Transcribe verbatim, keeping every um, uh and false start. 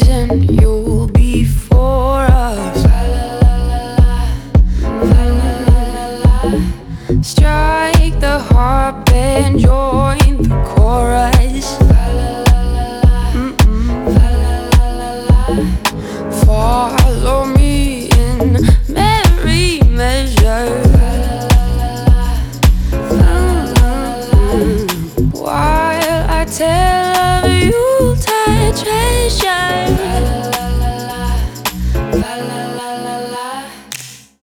reason you'll be for us. Strike the harp and join the chorus. Mm-mm. Follow me